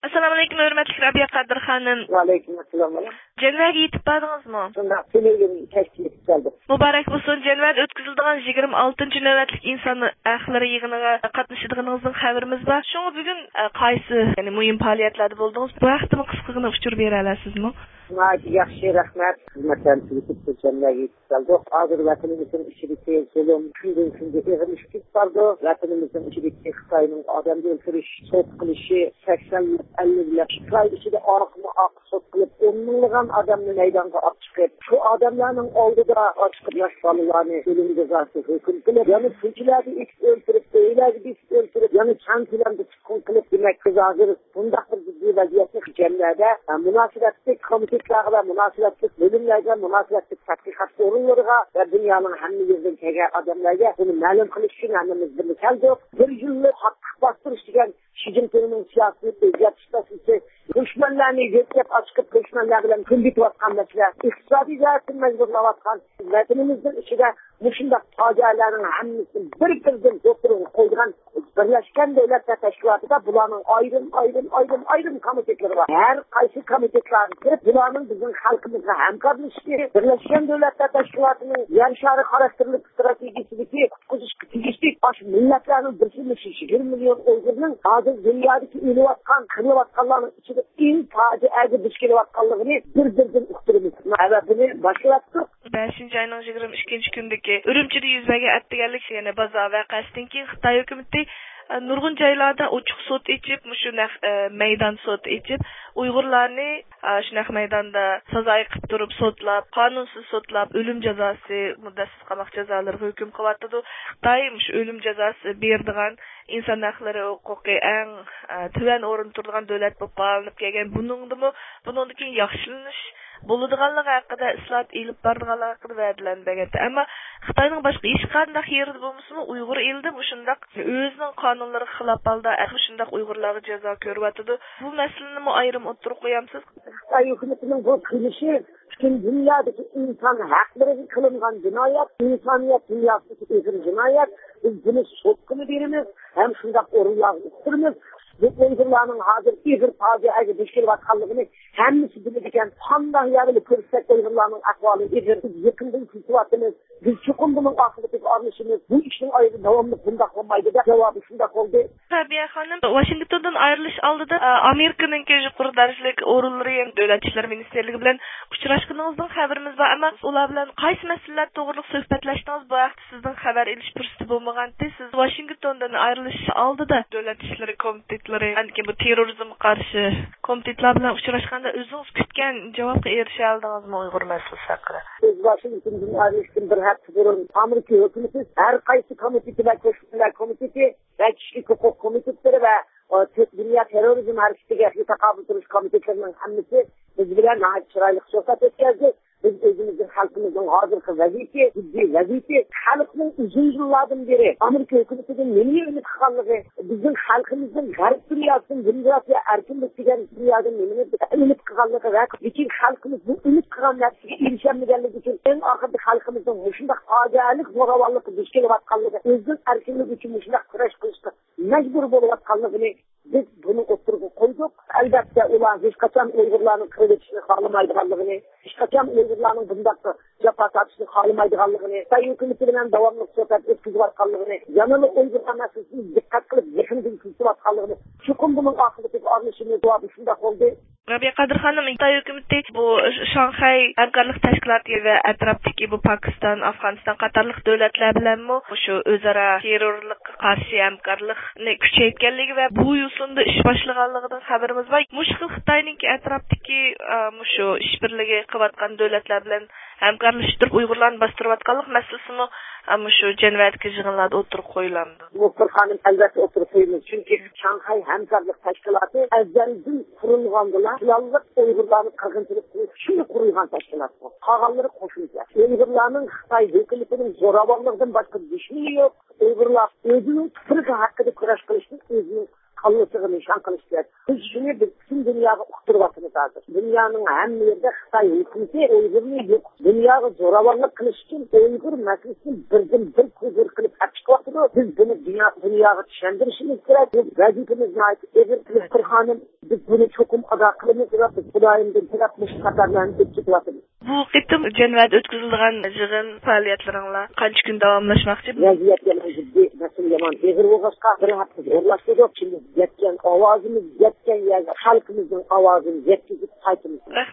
Assalomu alaykum, hurmatli Rabiya Qadir xonim. Va alaykum assalom. Janvarga yetib bordingizmi? Shunda to'lagan tashkil qildi. Muborak bo'lsin. Janvarda o'tkaziladigan 26-navbatlik inson haqlari yig'iniga qatnashadiganingizning xabarimiz bor. Shunga bugun qaysi, ya'ni muhim faoliyatlarda bo'ldingiz? Bu haqda qisqagina uchur bera olasizmi? Yaxshi, rahmat. Xizmatlarni tugatib Janvarga yetib qoldi. Hozir vatanimizning ichidagi zulm kundan-kunga eg'irlashib ketdi. Vatanimizning ichidagi Xitoyning odamni o'ldirish, sud qilishi 80-50 Xitoy ichida orqma-oq sud qilib, o'nlagan odamni maydonga olib chiqib, shu odamlarning oldida ochiq yosh bolalarni o'lim jazosi hukm qilib, yana shunchalarni o'ldirib, o'ylarni o'ldirib, yana chan ko'lamda hukm qilib, demak, hozir bunday bir jiddiy vaziyatni Janvarda munosabatli komitetlarga va munosabatli bo'limlarga, munosabatli tadqiqot o'rinlariga va dunyoning hamma yeridan kelgan odamlarga buni ma'lum qilish uchun hammamiz birga keldik. Bir yillik haq bostirish degan Xi Jinpingning siyosiy o'zgartirishi dushmanlarni yetkazib ochib dushmanlar bilan kun bitayotgan masala iqtisodiy jihatdan majburlayotgan vatanimizning ichida mushundaq fojialarning hammasini bir-biridan o'tirib qo'ygan Birlashgan Davlatlar Tashkilotida bularning ayrim komitetlari bor. Har qaysi komitetlarga kirib, bularning bizning xalqimizga hamkorlashishni, Birlashgan Davlatlar Tashkilotining yer shari xarakterli strategiyasidagi qutqizishga tegishli bosh millatlarning birlashilishi 20 million Uyg'urning hozir dunyodagi o'layotgan, qilayotganlarning ichida eng fojiaga duch kelayotganligini bir-biridan uqtiramiz. Va buni boshlatdik. 5-oyning 22-kundagi Urumchida yuz bergan atdiganlik, ya'ni bozor voqeasidan keyin Xitoy hukumati nurg'un joylarda ochiq sud ichib, shunaq maydon sud ichib, Uyg'urlarni shunaq maydonda sazoy qilib turib sudlab, qonunsiz sudlab, o'lim jazosi, muddatsiz qamoq jazolariga hukm qilyapti. Xitoy o'lim jazosi berdigan inson haqlari huquqiy eng tuvan o'rin turadigan davlat bo'lib qolib kelgan. Bundan keyin yaxshilanish bo'ladiganligi haqida islohot elib boradiganligi haqida va'dalanmagan. Ammo Xitoyning boshqa hech qanday yerida bo'lmasa, Uyg'ur elida shundaq o'zining qonunlariga xilof holda shundaq Uyg'urlarga jazo ko'ryapti. Bu masalani ayrim o'tirib qo'yamsiz. Xitoy hukumatining bu qilishi butun dunyodagi inson haqlariga qilingan jinoyat, insoniyat dunyosidagi egri jinoyat. Biz buni sud qilib beramiz, ham shundaq o'rinlarga o'tiramiz. Bu Uyg'urlarning hozir egri fojiaga duch kelayotganligini hammasi biladigan, qanday yarili ko'rsat Uyg'urlarning ahvoli egri yaqindan kutyapmiz. Biz chuqur buning oxiratiga aralashamiz. Bu ishning ayri davomli bunday bo'lmaydi deb javobi shunday bo'ldi. Rabiya xonim, Washingtondan ayrilish oldida Amerikaning yuqori darajadagi o'rinlari ham davlat ishlar ministerligi bilan uchrashganingizdan xabarimiz bor, ammo ular bilan qaysi masalalar to'g'riliq suhbatlashdingiz? Bu haqda sizdan xabar olish fursati bo'lmaganda, siz Washingtondan ayrilish oldida davlat ishlari komitetlari, ya'ni bu terrorizmga qarshi komitetlar bilan uchrashganda o'zingiz kutgan javobga erisha oldingizmi Uyg'ur masalasi haqida? Biz Washingtondan ayrılışdan bir hafta burun Amerika hükümeti her qaysi komiteti ve koşullar komiteti ve kişilik hukuk komitetleri ve dünya terörizm hareketiga takabül duruş komitetlerinin hemmesi biz bilen nahit çıraylık sohbet etkizdi. Biz özümüzün halkımızın hazırki vaziyeti, ciddi vaziyeti, halkının uzun yıllardan beri Amerika hükümetinin neye ümit kılanlığı, bizim halkımızın garip dünyasının demokrasiya erkinlik diyen dünyadan neye ümit kılanlığı ve bütün halkımız bu ümit kılanlığı erişemliği için en arkadaki halkımızın hoşunda acayip moravallık düşkeli vatkanlığı, özgün erkinlik için hoşunda kıraş kılıştı, mecbur bolu vatkanlığını biz bunu oturup koyduk. Elbette ulan hiç kaçan Uygurların kredisini kalamaydıganlığını, hiç kaçan Uygurların bundakta cepa tartışını kalamaydıganlığını, Sayın hükümeti bilen devamlı sohbet etkizvatkanlığını, yanılı Uygurlar meselesini dikkat kılıp yakın kılsıvatkanlığını, çukum bunun akıbeti arnışını doğadı şundak oldu. Rabiya Qadir xonim, Xitoy hukumati bu Shanghai hamkorlik tashkiloti va atrofdagi bu Pokiston, Afg'oniston qatorliq davlatlar bilan shu o'zaro terrorlikqa qarshi hamkorlikni kuchaytirganligi va bu yo'sinda ish boshlaganligidan xabarimiz bor. Mushkil Xitoyning atrofdagi shu ishbirligi qilayotgan davlatlar bilan hamkorlashtirib Uyg'urlarni bostirayotganlik masalasini shu Janvardagi yig'inlarda o'tirib qo'yiladi. Muxtar xonim, albatta o'tirib qo'yamiz. Chunki Shanghai hamkorlik tashkiloti azaldan qurilgandilar. Yolg'iz Uyg'urlarni qirg'inchilik qilish uchun qurilgan tashkilot bu. Qolganlari qo'shimcha. Uyg'urlarning Xitoy hukumatining zo'ravonligidan boshqa dushmani yo'q. Uyg'urlar o'zining fikri haqida kurash qilishni o'zining qallasiga nishon qilishdi. Biz shuni bütün bütün dünyaya uqtiryapmiz hazır. Dünyanın hamma yerinde Xitoy hukumati Uyg'urni yo'q. Dunyoga zo'ravonlik qilish uchun Uyg'ur masalasini birdan-bir ko'zir qilib chiqyapti. Biz buni dunyoga tushuntirishimiz kerak. Bu vazifamizni aytib Qur'onim biz buni cho'qim ado qilamiz va Xudoyimdan tilab mushqatarlarni ketyapmiz. Bu qitim Cenved o'tkazilgan yig'in faoliyatlaringlar qancha kun davomlashmoqchi? Vaziyat yana jiddiy, masala yomon. Eg'ir bo'lg'achqa bir hafta o'rlashdik. Şimdi yetgan ovozimiz yetgan yerga xalqimizning ovozini yetkazib qaytamiz.